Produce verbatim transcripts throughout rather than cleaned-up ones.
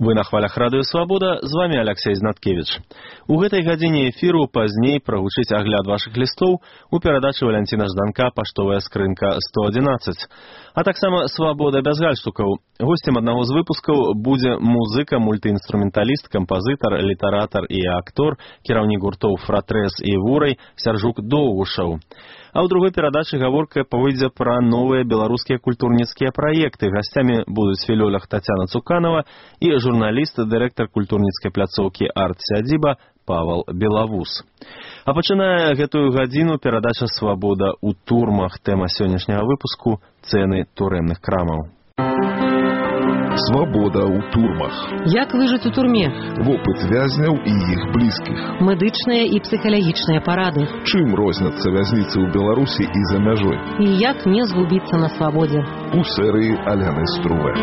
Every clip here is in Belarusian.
Вы на хвалях радыё Свабода, з вами Алексей Знаткевич. У гэтай гадзіне эфіру пазней прагучыць агляд вашых лістоў у перадачы Валянціна Жданка «Паштовая скрынка сто адзінаццаць». А таксама «Свабода без гальштукаў». Госцем аднаго з выпускаў будзе музыка, мультыінструменталіст, кампазітар, літаратар і актор, кіраўнік гуртоў «Фратрэс» і «Вурай» Сяржук Доўгушаў. А ў другой перадачы гаворка павыйдзе пра новыя беларускія культурніцкія праекты. Гасцямі будуць філёлог Тацяна Цуканова і журналіст, дырэктар культурніцкай пляцоўкі «Арт-Сядзіба» Павал Белавус. А пачынае гэтую гадзіну перадача «Свабода ў турмах». Тэма сённяшняга выпуску – цэны турэмных крамаў. Свабода ў турмах. Як выжыць у турме? Вопыт вязняў і іх блізкіх. Медычныя і псіхалагічныя парады. Чым розняцца вязніцы ў Беларусі і за мяжой? І як не згубіцца на свабодзе? У серыі Аляны Струве.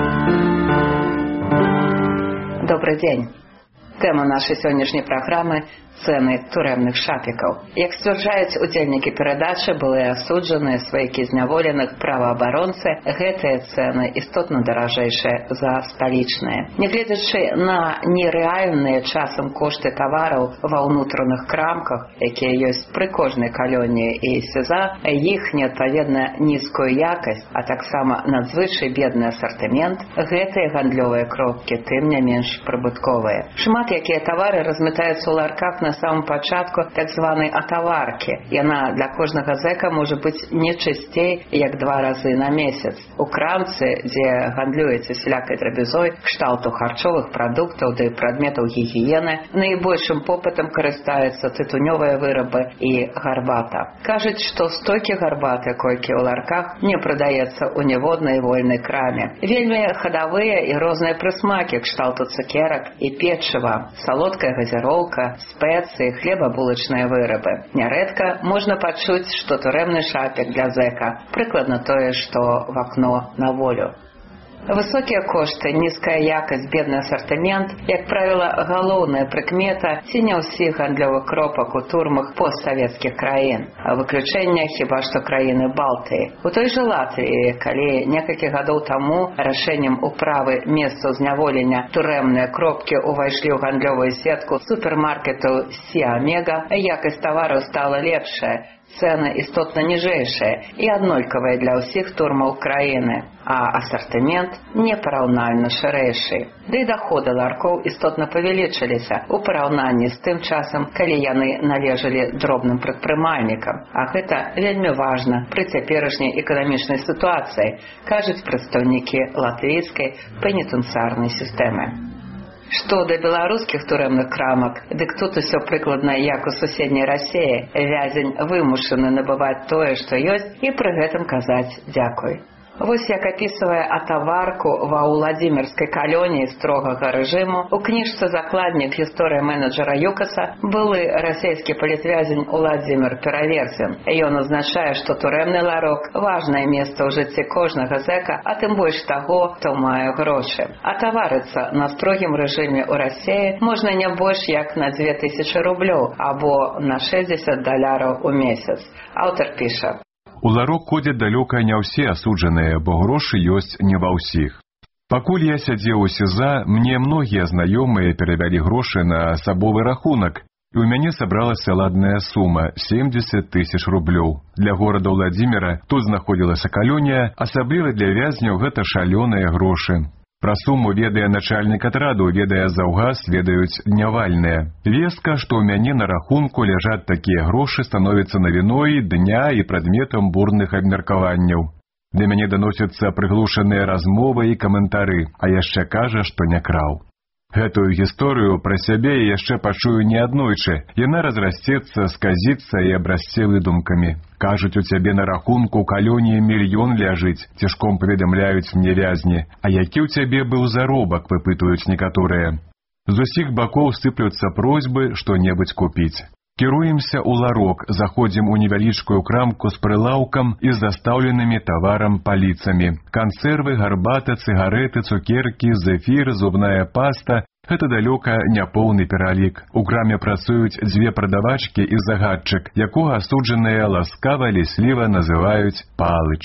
Добрый день. Тема нашай сённяшняй праграмы – цэны турэмных шапікаў. Як сцвярджаюць удзельнікі перадачы, былыя асуджаныя, сваякі зняволеных, праваабаронцы, гэтыя цэны істотна даражэйшыя за сталічныя. Нягледзячы на нерэальныя часам кошты тавараў ва ўнутраных крамках, якія ёсць пры кожнай калоніі і СІЗА, іх неадпаведна нізкую якасць, а таксама надзвычай бедны асартымент, гэтыя гандлёвыя кропкі тым не менш прыбытковыя. Шмат якія тавары размятаюцца ў ларках на самом пачатку так званай атаваркі. Яна для кожнага зэка можа быць не часцей, як два разы на месяц. У крамцы, дзе гандлюеце сялякай драбязой, кшталту харчовых прадуктаў ды прадметаў гігіены, найбольшым попытам карыстаюцца тытунёвыя вырабы і гарбата. Кажуць, што столькі гарбаты, колькі ў ларках, не прадаецца ў ніводнай вольнай краме. Вельмі хадавыя і розныя прысмакі кшталту цукерак і печыва, салодкая газіроўка, спэ хлебабулачныя вырабы. Нярэдка можна пачуць, што турэмны шапік для зэка прыкладна тое, што в акно на волю. Высокія кошты, нізкая якасць, бедны асартымент, як правіла, галоўная прыкмета ці не ўсіх гандлёвых кропак у турмах постсавецкіх краін. А выключэнне хіба што краіны Балтыі. У той жа Латвіі, калі некалькі гадоў таму рашэннем управы месцаў зняволення турэмныя кропкі ўвайшлі ў гандлёвую сетку супермаркету Сі-Омега, якасць тавараў стала лепшая, цэны істотна ніжэйшыя і аднолькавыя для ўсіх турмаў краіны, а асартымент непараўнальна шырэйшы. Ды і даходы ларкоў істотна павялічыліся ў параўнанні з тым часам, калі яны належалі дробным прадпрымальнікам. А гэта вельмі важна пры цяперашняй эканамічнай сітуацыі, кажуць прадстаўнікі латвійскай пенітэнцыярнай сістэмы. Што да беларускіх турэмных крамак, дык тут усё прыкладна як у суседняй Расіі. Вязень вымушаны набываць тое, што ёсць, і пры гэтым казаць «дзякуй». Вось як апісвае атаварку ва ўладзімірскай калоніі строгага рэжыму у кніжцы закладнік гісторыя менеджера ЮКАСа былы расійскі палітвязень Уладзімір Пераверзін. Ён азначае, што турэмны ларок – важнае месца ў жыцці кожнага зэка, а тым больш таго, хто мае грошы. Атаварыцца на строгім рэжыме ў Расіі можна не больш як на дзве тысячы рублёў або на шэсцьдзесят даляраў у месяц. Аўтар піша: У ларок ходзяць далёка не ўсе асуджаныя, бо грошы ёсць не ва ўсіх. Пакуль я сядзеў у СІЗА, мне многія знаёмыя перавялі грошы на асабовы рахунак, і ў мяне сабралася ладная сума – семьдесят тысяч рублёў. Для горада Уладзіміра тут знаходзілася калонія, асабліва для вязняў гэта шалёныя грошы. Пра суму ведае начальнік атраду, ведае заўгас, ведаюць днявальныя. Вестка, што ў мяне на рахунку ляжаць такія грошы, становіцца навіной дня і прадметам бурных абмеркаванняў. Да мяне даносяцца прыглушаныя размовы і каментары, а яшчэ кажа, што не краў. Гэтую гісторыю пра сябе я яшчэ пачую не аднойчы. Яна разрасцецца, сказіцца і абрасце выдумкамі. Кажуць, у цябе на рахунку калоніі мільён ляжыць, цішком паведамляюць мне вязні. А які ў цябе быў заробак, выпытваюць некаторыя. З усіх бакоў сыплюцца просьбы што-небудзь купіць. Кіруемся ў ларок, заходзім у невялічкую крамку з прылаўкам і з застаўленымі таварам паліцамі. Кансервы, гарбата, цыгарэты, цукеркі, зефір, зубная паста – гэта далёка не поўны пералік. У краме працуюць дзве прадавачкі і загадчык, якога асуджаныя ласкава лісліва называюць Палыч.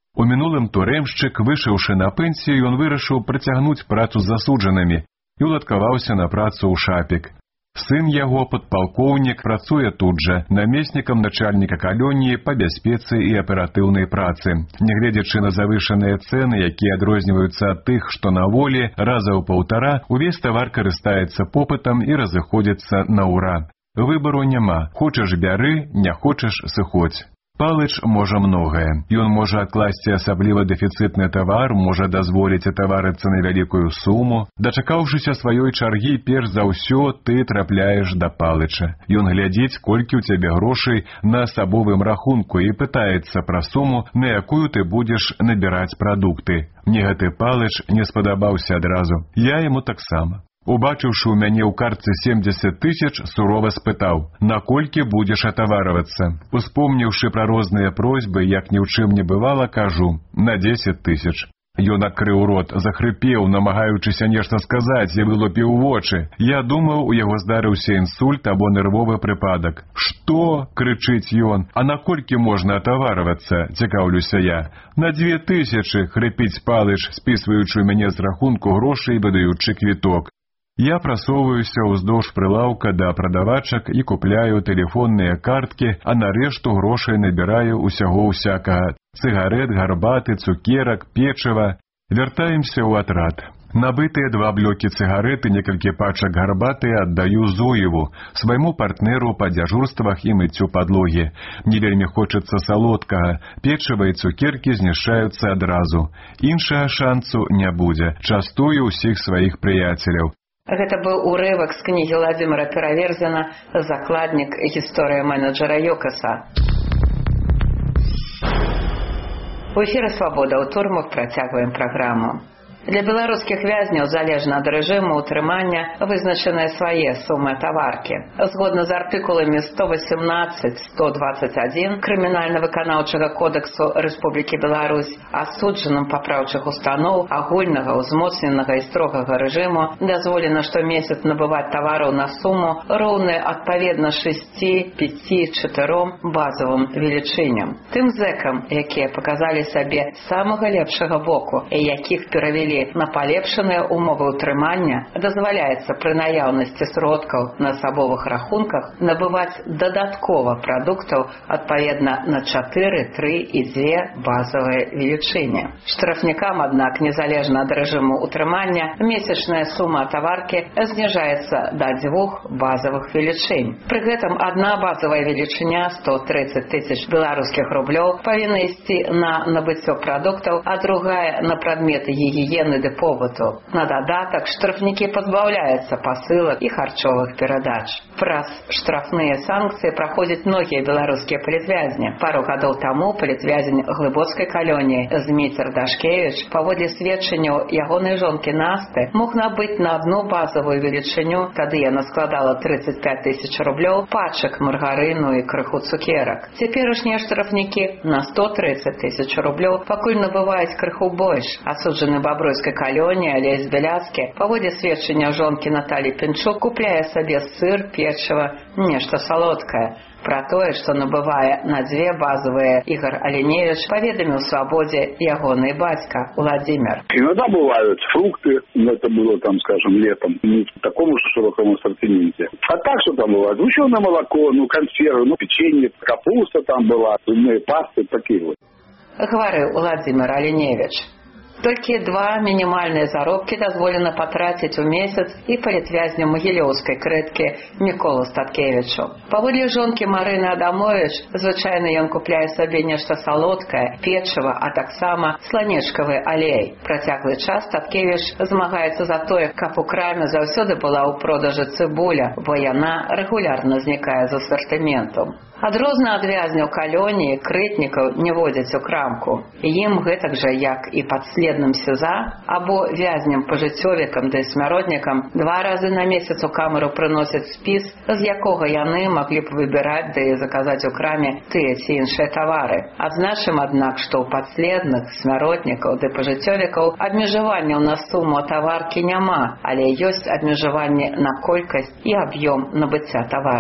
У мінулым турэмшчык, вышыўшы на пенсію, ён вырашыў працягнуць працу з засуджанымі і уладкаваўся на працу ў Шапік. Сын яго, падпалкоўнік, працуе тут жа, намеснікам начальніка калоніі па бяспецы і аператыўнай працы. Нягледзячы на завышаныя цэны, якія адрозніваюцца ад тых, што на волі, раза ў паўтара, увесь тавар карыстаецца попытам і разыходзіцца на ўра. Выбару няма. Хочаш бяры, не хочаш сыходзь. Палыч можа многае. Ён можа адкласці асабліва дэфіцытны тавар, можа дазволіць атаварыцца на вялікую суму. Дачакаўшыся сваёй чаргі, перш за ўсё ты трапляеш да Палыча. Ён глядзіць, колькі ў цябе грошай на асабовым рахунку і пытаецца пра суму, на якую ты будзеш набіраць прадукты. Мне гэты Палыч не спадабаўся адразу. Я яму таксама. Убачыўшы ў мяне ў картцы семдзесят тысяч, сурова спытаў: «Наколькі будзеш атаварвацца?» Успомніўшы пра розныя просьбы, як ні ў чым не бывала, кажу: «На дзесяць тысяч». Ён адкрыў рот, захрыпеў, намагаючыся нешта сказаць, і вылупіў вочы. Я думаў, у яго здарыўся інсульт або нервовы прыпадак. «Што?» – крычыць ён. «А наколькі можна атаварвацца?» – цікаўлюся я. «На дзве тысячы!» – хрыпіць Палыч, спісваючы ў мяне з рахунку грошай і выдаючы квіток. Я прасоўваюся ўздоўж прылаўка да прадавачак і купляю тэлефонныя карткі, а на рэшту грошай набіраю усяго ўсякага: цыгарэт, гарбаты, цукерак, печыва. Вяртаемся ў атрад. Набытыя два блокі цыгарэт і некалькі пачак гарбаты аддаю Зоеву, свайму партнеру па дзяжурствах і мыццю падлогі. Мне вельмі хочацца салодкага, печыва і цукеркі знішчаюцца адразу. Іншага шансу не будзе. Частую ўсіх сваіх прыяцеляў. Гэта быў урывак з кнігі Владзіміра Пераверзена «Закладнік. Гісторыя менеджера Йокаса». У эфіры «Свабода» ў турмах працягваем праграму. Для беларускіх вязняў залежна ад рэжыму ўтрымання вызначаныя свае сумы атаваркі. Згодна з артыкуламі сто восемнадцать — сто двадцать один Крымінальна-выканаўчага кодексу Рэспублікі Беларусь асуджаным папраўчых устаноў агульнага, узмоцненага і строгага рэжыму дазволена штомесяц набываць тавараў на суму, роўную адпаведна шасці, пяці, чатыром базавым велічыням. Тым зэкам, якія паказалі сабе самага лепшага боку і якіх перавялі на палепшаныя умовы ўтрымання, дазваляецца пры наяўнасці сродкаў на асабовых рахунках набываць дадаткова прадуктаў адпаведна на чатыры, тры і дзве базавыя велічыні. Штрафнікам, аднак, незалежна ад рэжыму ўтрымання, месячная сума атаваркі зніжаецца да дзвюх базавых велічынь. Пры гэтым адна базавая велічыня сто тридцать тысяч беларускіх рублёў павінна ісці на набыццё прадуктаў, а другая на прадметы гігіены ды побыту. На дадатак штрафнікі пазбаўляюцца пасылак і харчовых перадач. Праз штрафныя санкцыі праходзяць многія беларускія палітвязні. Пару гадоў таму палітвязень глыбоцкай калоніі Зміцер Дашкевіч, паводле сведчанняў ягонай жонкі Насты, мог набыць на адну базавую велічыню, тады яна складала тридцать пять тысяч рублёў, пачак маргарыну і крыху цукерак. Цяперашнія штрафнікі на сто тридцать тысяч рублёў пакуль набываюць крыху больш. Асуджаны бабройскай калоніі Алесь Беляцкі, паводле сведчання жонкі Наталі Пінчук, купляе сабе сыр, печыва, нешта салодкае. Пра тое, што набывае на дзве базавыя, Ігор Аленевіч паведаміў «Свабодзе» ягоны бацька Владзімір. Иногда бывают фрукты, но это было там, скажем, летом, не в таком уж широком ассортименте. А так, что там бывает? Сгущенное молоко, ну, консервы, ну, печенье, капуста там была, зубные пасты, такие вот. Гаварыў Владзімір Аленевіч. Толькі два мінімальныя заробкі дазволена патраціць у месяц і палітвязню магілёўскай крэткі Міколу Статкевічу. Паводле жонкі Марыны Адамовіч, звычайна ён купляе сабе нешта салодкае, печыва, а таксама сланечкавы алей. Працяглы час Статкевіч змагаецца за тое, каб у краме заўсёды была ў продажы цыбуля, бо яна рэгулярна знікае з асартыменту. Адрозна ад вязняў калоніі, крытнікаў не водзяць у крамку. Ім гэтак жа, як і падследным СІЗА, або вязням пажыццёвікам ды смяротнікам, два разы на месяц у камеру прыносяць спіс, з якога яны маглі б выбіраць ды заказаць у краме тыя ці іншыя тавары. Адзначым, аднак, што ў падследных, смяротнікаў ды пажыццёвікаў абмежаванняў на суму таваркі няма, але ёсць абмежаванні на колькасць і аб'ём набыцця тавараў.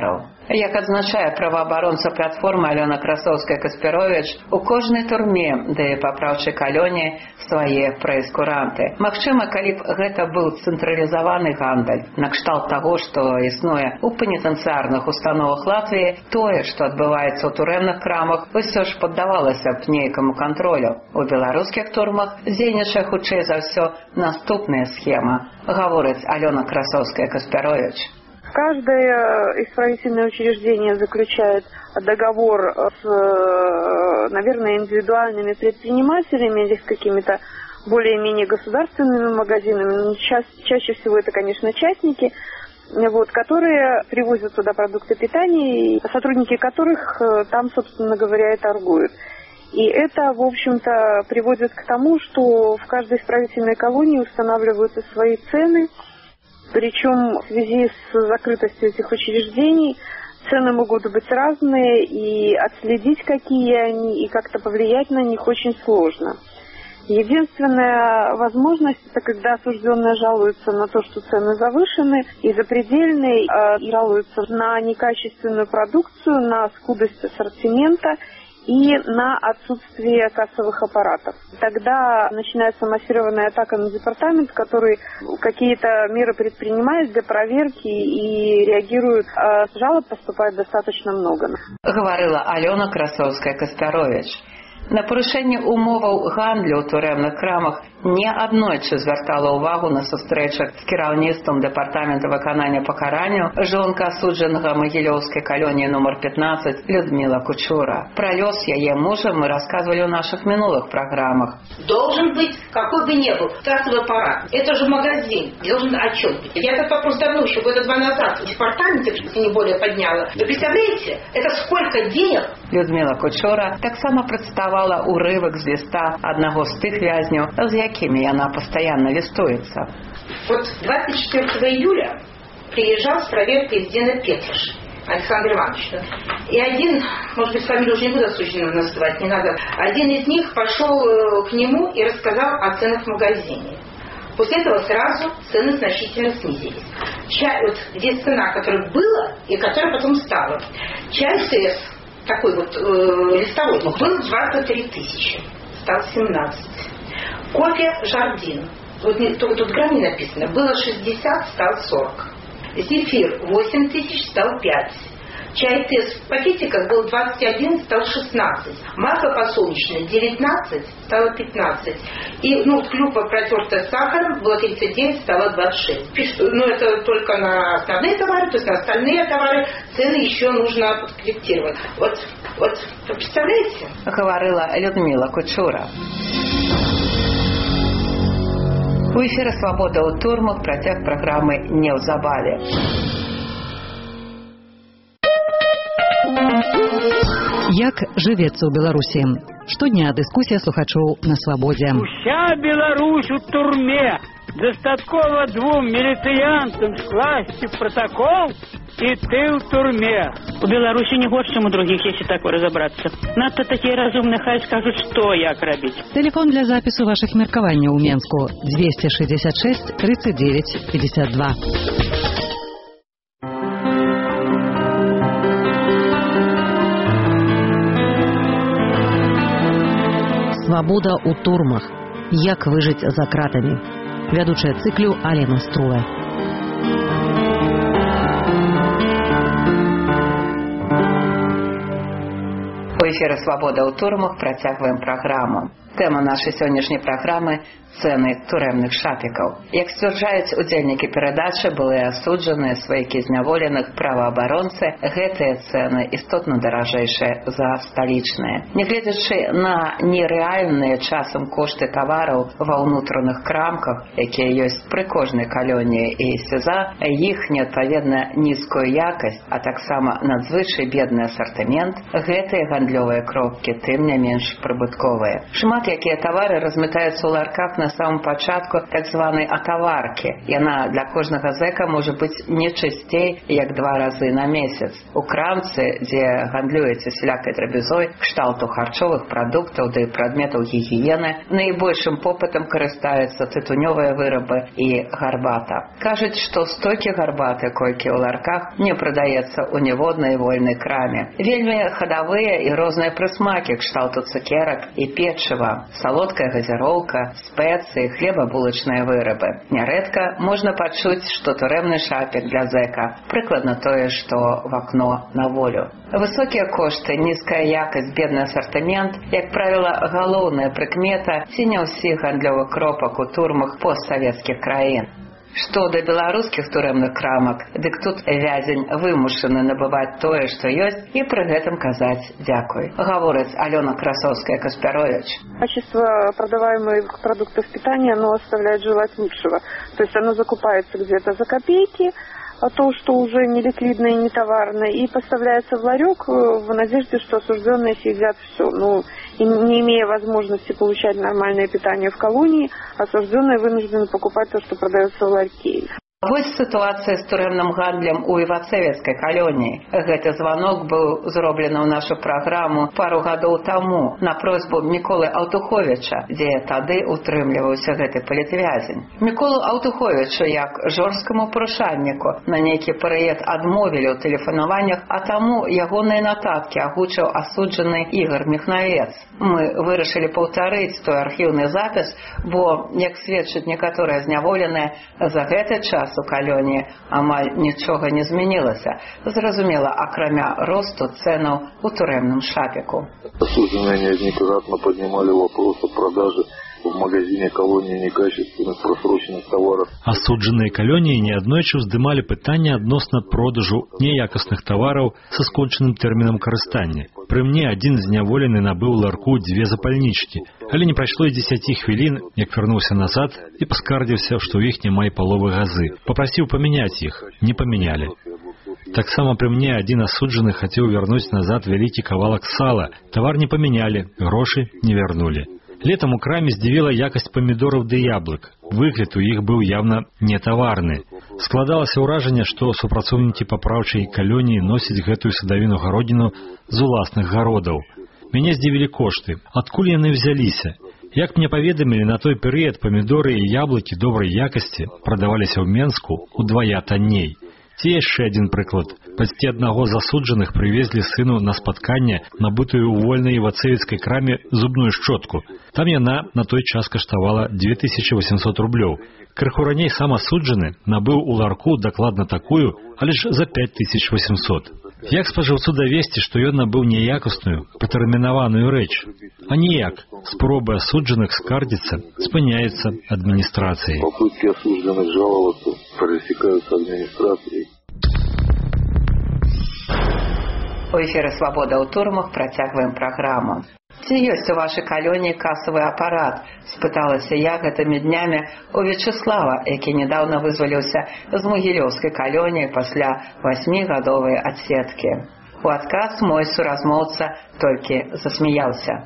Як адзначае праваабаронца платформы Алёна Красоўская-Каспяровіч, у кожнай турме ды папраўчай калоніі свае прэйскуранты. Магчыма, калі б гэта быў цэнтралізаваны гандаль, накшталт таго, што існуе ў пенітэнцыярных установах Латвіі, тое, што адбываецца ў турэмных крамах, усё ж паддавалася б нейкаму кантролю. У беларускіх турмах дзейнічае хутчэй за ўсё наступная схема, гаворыць Алёна Красоўская-Каспяровіч. Каждое исправительное учреждение заключает договор с, наверное, индивидуальными предпринимателями или с какими-то более-менее государственными магазинами. Ча- чаще всего это, конечно, частники, вот, которые привозят туда продукты питания, сотрудники которых там, собственно говоря, и торгуют. И это, в общем-то, приводит к тому, что в каждой исправительной колонии устанавливаются свои цены. Причем в связи с закрытостью этих учреждений цены могут быть разные, и отследить, какие они, и как-то повлиять на них очень сложно. Единственная возможность – это когда осужденные жалуются на то, что цены завышены и запредельные, и жалуются на некачественную продукцию, на скудость ассортимента и на отсутствие кассовых аппаратов. Тогда начинается массированная атака на департамент, который какие-то меры предпринимает для проверки и реагирует. А жалоб поступает достаточно много. Говорила Алёна Красоўская-Каспяровіч. На парушэнне умоваў гандлю ў турэмных крамах не аднойчы звяртала ўвагу на сустрэчах з кіраўніцтвам дэпартамента выканання пакаранняў жонка асуджанага магілёўскай калоніі нумар пятнадцать Людмила Кучура. Про лёс яе мужа мы рассказывали в наших минулых программах. Должен быть, какой бы ни был, кассовый аппарат. Это же магазин, должен отчет быть. Я этот вопрос давно, еще года два назад в департаменте, если не более, подняла. Вы представляете, это сколько денег? Людмила Кучура таксама прадставала урывак з ліста аднаго з тых вязняў, з якімі яна пастаянна лістуецца. Вот двадцать четвёртого июля приезжал с проверкой из Дена Петраш Александр Иванович. И один, может быть, фамилию уже не буду осужденным называть, не надо. Один из них пошел к нему и рассказал о ценах в магазине. После этого сразу цены значительно снизились. Чай, вот здесь цена, которая была и которая потом стала. Чай СС, такой вот э, листовой, был двадцать три тысячи, стал семнадцать. Кофе Жардин, вот тут, тут грамм не написано, было шестьдесят, стал сорок. Зефир восемь тысяч, стал пять. Чай Тесс в пакетиках был двадцать один, стал шестнадцать. Масло подсолнечное девятнадцать, стало пятнадцать. И ну, клюква, протертая сахаром, было тридцать девять, стало двадцать шесть. Пишут, ну это только на основные товары, то есть на остальные товары цены еще нужно подкорректировать. Вот, вот, вы представляете? Говорила Людмила Кучура. У эфіры «Свабода ў турмах» працяг праграмы неўзабаве. Як жывецца ў Беларусі? Штодня дыскусія слухачоў на Свабодзе. Уся Беларусь у турме. Достаткова двум міліцыянтам скласці протокол, и ты ў турме. У Беларусі не горш, чым у других, если так разобраться. Надто такие разумные, хай скажут, что як робить. Телефон для запису ваших меркаванняў у Менску двести шестьдесят шесть тридцать девять пятьдесят два. Свабода ў турмах. Як выжыць за кратамі. Вядучая цыклю Алена Струе. У эфіры «Свабода ў турмах» працягваем праграму. Тэма нашай сённяшняй праграмы – цэны турэмных шапікаў. Як сцвярджаюць удзельнікі перадачы, былыя асуджаныя, сваякі зняволеных, праваабаронцы, гэтыя цэны істотна даражэйшыя за сталічныя. Нягледзячы на нерэальныя часам кошты тавараў ва ўнутраных крамках, якія ёсць пры кожнай калоніі і СІЗА, іх неадпаведна нізкую якасць, а таксама надзвычай бедны асартымент, гэтыя гандлёвыя кропкі тым не менш прыбытковыя. Шмат якія тавары размятаюцца ў ларках на самом пачатку так званай атаваркі. Яна для кожнага зэка можа быць не часцей, як два разы на месяц. У крамцы, дзе гандлюецца сялякай драбязой, кшталту харчовых прадуктаў ды прадметаў гігіены, найбольшым попытам карыстаюцца тытунёвыя вырабы і гарбата. Кажуць, што столькі гарбаты, колькі ў ларках, не прадаецца ў ніводнай вольнай краме. Вельмі хадавыя і розныя прысмакі кшталту цукерак і печыва, салодкая газіроўка, спецыі, хлебабулачныя вырабы. Нярэдка можна пачуць, што турэмны шапік для зэка прыкладна тое, што в акно на волю. Высокія кошты, нізкая якасць, бедны асартымент, як правіла, галоўная прыкмета ці не ўсіх гандлёвых кропак у турмах постсавецкіх краін. Што да беларускіх турэмных крамак, дык тут вязень вымушаны набываць тое, што ёсць, і пры гэтым казаць дзякуй. Гаворыць Алена Красовская-Каспярович. Качество продаваемых продуктов питания, оно оставляет желать лучшего. То есть оно закупается где-то за копейки, а то, что уже не ликвидно и не товарно, и поставляется в ларек в надежде, что осужденные съедят все. Ну, и не имея возможности получать нормальное питание в колонии, осужденные вынуждены покупать то, что продается в ларьке. Вось сітуацыя з турэмным гандлем у івацэвецкай калоніі. Гэты званок быў зроблены ў нашу праграму пару гадоў таму на просьбу Міколы Аўтуховіча, дзе тады утрымліваўся гэты палітвязень. Міколу Аўтуховічу, як жорсткаму парушальніку, на нейкі перыяд адмовілі ў тэлефанаваннях, а таму ягоныя нататкі агучыў асуджаны Ігор Міхнавец. Мы вырашылі паўтарыць той архіўны запіс, бо, як сведчаць некаторыя зняволеныя, за гэты час у калоніі амаль нічога не змянілася. Зразумела, акрамя росту цэнаў у турэмным шапіку. Осужденные неоднократно поднимали вопрос о продаже в магазине колонии некачественных просроченных товаров. Асуджаныя калоніі неаднойчы ўздымалі пытанне адносна продажу неякасных тавараў са скончаным тэрмінам карыстання. Пры мне адзін зняволены набыў ларку дзве запальнічкі, але не прайшло і дзесяці хвілін, як вярнуўся назад і паскардзіўся, што ў іх няма і паловы газы. Папрасіў памяняць іх, не памянялі. Таксама пры мне адзін асуджаны хацеў вярнуць назад вялікі кавалак сала. Тавар не памянялі, грошы не вярнулі. Летом у краме здзівіла якасць памідораў ды яблык. Выгляд у іх быў явна не таварны. Складалася ўражанне, што супрацоўнікі папраўчай калоніі носяць гэтую садавіну-гародніну з уласных гародаў. Мяне здзівілі кошты. Адкуль яны взяліся? Як мне паведамілі, на той перыяд памідоры і яблыкі добрай якасці прадаваліся ў Менску удвая танней. Ці яшчэ адзін прыклад. Бацькі аднаго з асуджаных прывезлі сыну на спатканне набытую ў вольнай івацэвецкай краме зубную шчотку. Там яна на той час каштавала дзве тысячы восемьсот рублёў. Крыху раней сам асуджаны набыў у ларку дакладна такую, але ж за пять тысяч восемьсот. Як спажыўцу давесці, што ён набыў неякасную, патэрмінаваную рэч? А ніяк. Спробы асуджаных скардзіцца спыняецца адміністрацыяй. Попытки осужденных жаловаться пресекаются администрацией. У эфіры «Свабода ў турмах» працягваем праграму. Ці ёсць у вашай калоніі касавы апарат? Спыталася я гэтымі днямі у Вячеслава, які нядаўна вызваліўся з Могілёўскай калоніі пасля васьмігадовай адсеткі. У адказ мой суразмоўца толькі засмяяўся.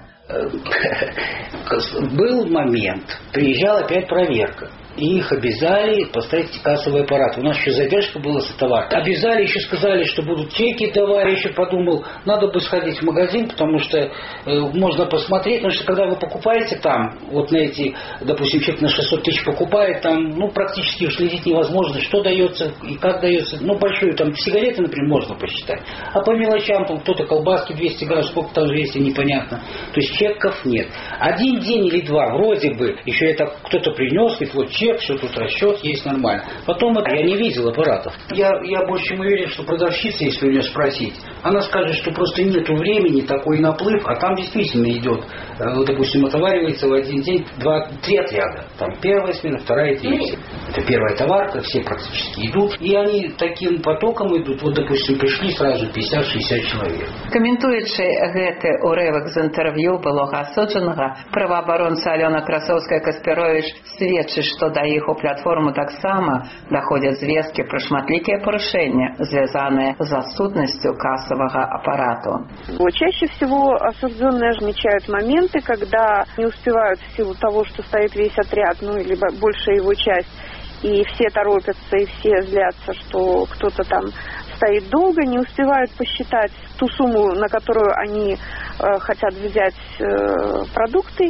Был момент, приезжала опять проверка. И их обязали поставить кассовый аппарат. У нас еще задержка была с товаром. Обязали, еще сказали, что будут чеки давать. Я еще подумал, надо бы сходить в магазин, потому что э, можно посмотреть. Потому что когда вы покупаете там, вот на эти, допустим, чек на шестьсот тысяч покупает, там, ну, практически уследить невозможно, что дается и как дается. Ну, большую, там, сигареты, например, можно посчитать. А по мелочам, там, кто-то колбаски двести грамм, сколько там двести, непонятно. То есть чеков нет. Один день или два, вроде бы, еще это кто-то принес, и вот чек, все тут расчет, есть нормально. Потом это, я не видел аппаратов. Я, я больше чем уверен, что продавщица, если у нее спросить, она скажет, что просто нету времени, такой наплыв, а там действительно идет, вот, допустим, отоваривается в один день два, три отряда. Там первая смена, вторая и третья. Это первая товарка, все практически идут. И они таким потоком идут. Вот, допустим, пришли сразу пятьдесят-шестьдесят человек. Каментуючи гэты урывак з інтэрв'ю былога асуджанага, праваабаронца Алёна Красоўская-Каспяровіч сведчыць, што да іх у платформу таксама даходзяць звесткі пра шматлікія парушэння, звязаныя з адсутнасцю кассового аппарата. Чаще всего осужденные отмечают моменты, когда не успевают в силу того, что стоит весь отряд, ну или большая его часть, и все торопятся, и все злятся, что кто-то там стоит долго, не успевают посчитать ту сумму, на которую они э, хотят взять э, продукты.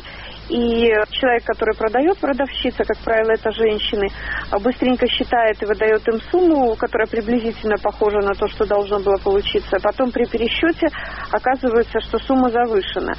И человек, который продает, продавщица, как правило, это женщины, быстренько считает и выдает им сумму, которая приблизительно похожа на то, что должно было получиться. Потом при пересчете оказывается, что сумма завышена.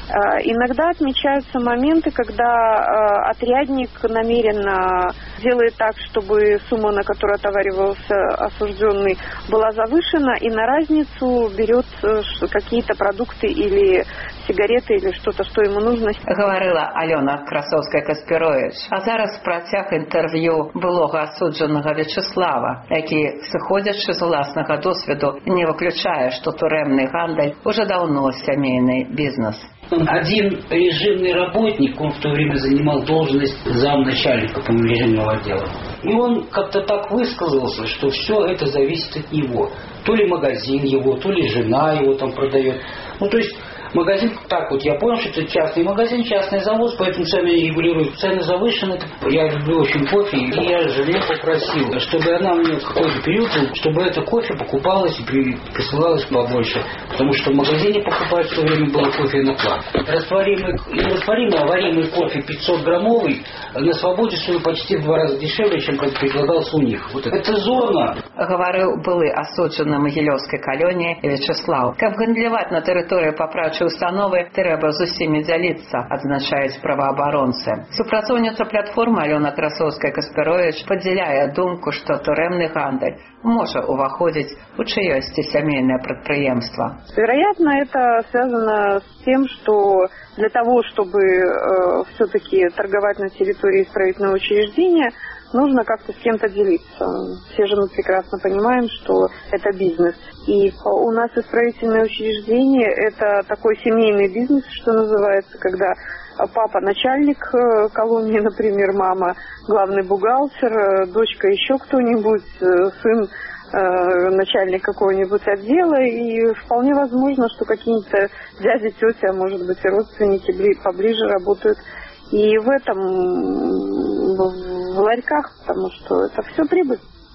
Иногда отмечаются моменты, когда отрядник намеренно делает так, чтобы сумма, на которую отоваривался осужденный, была завышена, и на разницу берет какие-то продукты или сигареты, или что-то, что ему нужно. Говорила Алёна Красоўская-Каспяровіч. А зараз працяг інтэрв'ю былога асуджанага Вячеслава, які, сыходзячы з уласнага досведу, не выключае, што турэмны гандаль уже давно сямейны бізнес. Один режимный работник, он в то время занимал должность замначальника по режимного отдела. И он как-то так высказался, что все это зависит от него. То ли магазин его, то ли жена его там продает. Ну, то есть магазин, так вот, я понял, что это частный магазин, частный завоз, поэтому цены регулируют. Цены завышены. Я люблю очень кофе, и я жене попросил, чтобы она мне в какой-то период, чтобы это кофе покупалось и присылалось побольше. Потому что в магазине покупать в то время было кофе на план. Растворимый, растворимый, аваримый кофе пятьсот граммовый на свободе стоит почти в два раза дешевле, чем предлагался у них. Вот это зона. Говорил былы асуджаны Магілёўскай калоніі Вячеслав. Каб гандляваць на тэрыторыі папраўчай установы, трэба з усімі дзяліцца, адзначаюць праваабаронцы. Супрацоўніца платформы Алёна Красоўская-Каспяровіч падзяляе думку, што турэмны гандаль можа уваходзіць у чыёсьці сямейнае прадпрыемства. Вероятно, это связано с тем, что для того, чтобы э, все-таки торговать на территории исправительного учреждения, нужно как-то с кем-то делиться. Все же мы прекрасно понимаем, что это бизнес. И у нас исправительное учреждение – это такой семейный бизнес, что называется, когда папа начальник колонии, например, мама главный бухгалтер, дочка еще кто-нибудь, сын начальник какого-нибудь отдела, и вполне возможно, что какие-то дяди, тети, а может быть и родственники поближе работают и в этом, в ларьках, потому что это все прибыль.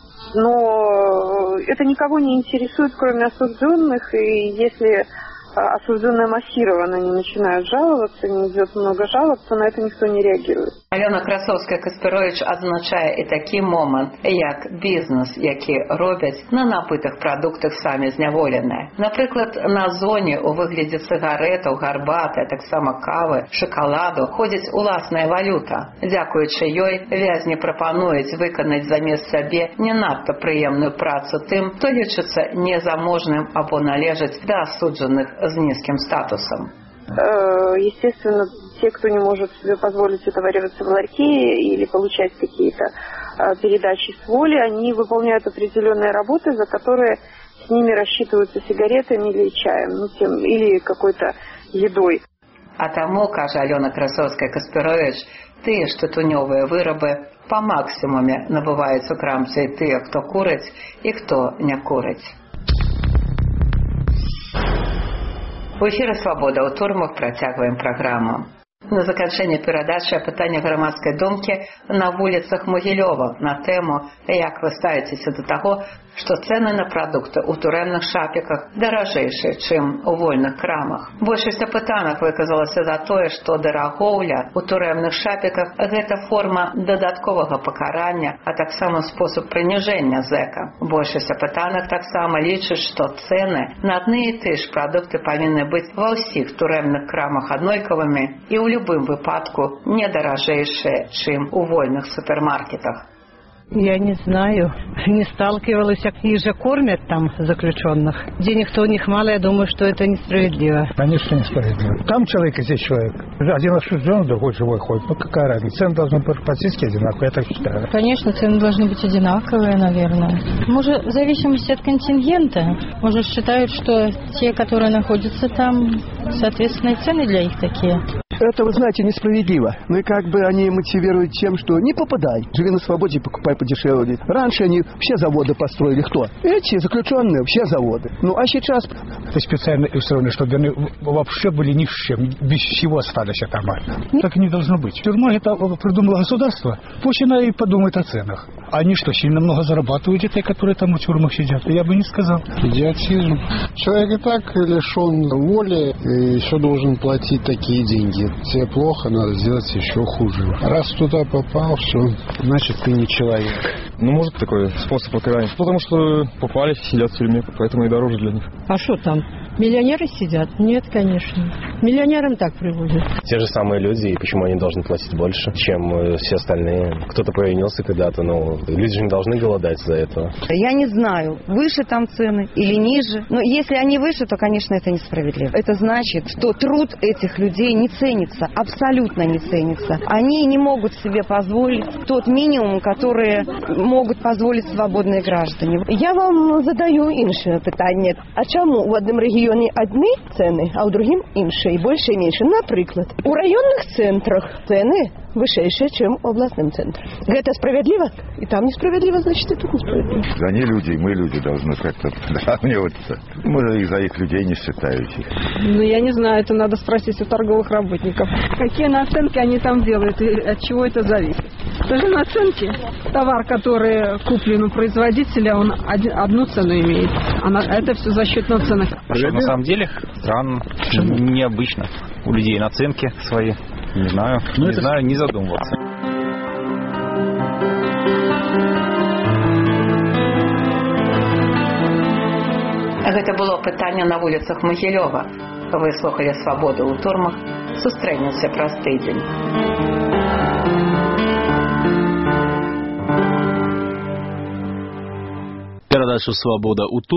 Но это никого не интересует, кроме осужденных, и если осужденные массированно не начинают жаловаться, не идет много жалоб, то на это никто не реагирует. Алёна Красоўская-Каспяровіч адзначае і такі момант, як бізнес, які робяць на набытых прадуктах самі зняволеныя. Напрыклад, на зоне у выглядзе цыгарэтаў, гарбаты, а таксама кавы, шакаладу ходзіць уласная валюта. Дзякуючы ёй, вязні прапануюць выканаць замест сабе не надта прыемную працу тым, хто лічыцца незаможным або належыць да асуджаных с низким статусом. Естественно, те, кто не может себе позволить отовариваться в ларьке или получать какие-то передачи с воли, они выполняют определенные работы, за которые с ними рассчитываются сигаретами или чаем, ну, тем, или какой-то едой. А тому, каже Алёна Красоўская-Каспяровіч, тыя ж тытунёвыя вырабы па максімуме набываюць у крамцы і тыя, хто курыць, і хто не курыць. У эфіры «Свабода» ў турмах працягваем праграму. На заканчэнне перадачы пытання грамадскай думкі на вуліцах Могілёва на тэму, як вы ставіцеся да таго, што цэны на прадукты ў турэмных шапіках даражэйшыя, чым у вольных крамах. Большасць апытаных выказалася за тое, што дарагоўля ў турэмных шапіках – гэта форма дадатковага пакарання, а таксама спосаб прыніжэння зэка. Большасць апытаных таксама лічыць, што цэны на адны і ты ж прадукты павінны быць ва ўсіх турэмных крамах аднолькавымі і ў любым выпадку не даражэйшыя, чым у вольных супермаркетах. Я не знаю, не сталкивалась. Их же кормят там заключенных. Денег-то у них мало, я думаю, что это несправедливо. Конечно, несправедливо. Там человек и здесь человек. Один осужден, другой живой ходит. Ну какая разница? Цены должны быть практически одинаковые, я так считаю. Конечно, цены должны быть одинаковые, наверное. Может, в зависимости от контингента. Может, считают, что те, которые находятся там, соответственно, и цены для них такие. Это, вы знаете, несправедливо. Ну и как бы они мотивируют тем, что не попадай, живи на свободе, покупай подешевле. Раньше они все заводы построили. Кто? Эти заключенные, все заводы. Ну а сейчас... Это специально устроено, чтобы они вообще были ни с чем, без всего остались там. Так не должно быть. Тюрьма это придумало государство. Пусть она и подумает о ценах. Они что, сильно много зарабатывают, те, которые там в тюрьмах сидят? Я бы не сказал. Идиотизм. Человек и так лишен воли и еще должен платить такие деньги. Тебе плохо, надо сделать еще хуже. Раз туда попал, все, значит, ты не человек. Ну, может, такой способ покарания. Потому что попали, сидят в тюрьме, поэтому и дороже для них. А что там? Миллионеры сидят? Нет, конечно. Миллионерам так приводят. Те же самые люди, и почему они должны платить больше, чем все остальные? Кто-то провинился когда-то, но люди же не должны голодать за это. Я не знаю, выше там цены или ниже. Но если они выше, то, конечно, это несправедливо. Это значит, что труд этих людей не ценится, абсолютно не ценится. Они не могут себе позволить тот минимум, который могут позволить свободные граждане. Я вам задаю інше питання. А чому в одному регіоні одні ціни, а у другим інші, і більше і менше? Наприклад, у районних центрах ціни вищі, ніж в обласному центрі. Это справедливо? И там несправедливо, значит, и тут несправедливо. Они люди, и мы люди должны как-то сравниваться. Мы их за их людей не считаем. Ну, я не знаю, это надо спросить у торговых работников. Какие наценки они там делают и от чего это зависит? Даже наценки, товар, который куплен у производителя, он один, одну цену имеет. А это все за счет наценок. Что, на самом деле, странно, необычно. У людей наценки свои. Не знаю, ну, не это... знаю, не задумывался. Гэта было пытанне на вуліцах Магілёва. Вы слухали «Свабоду ў турмах». Сустрэнемся праз тыдзень. Перадачу «Свобода у турмах»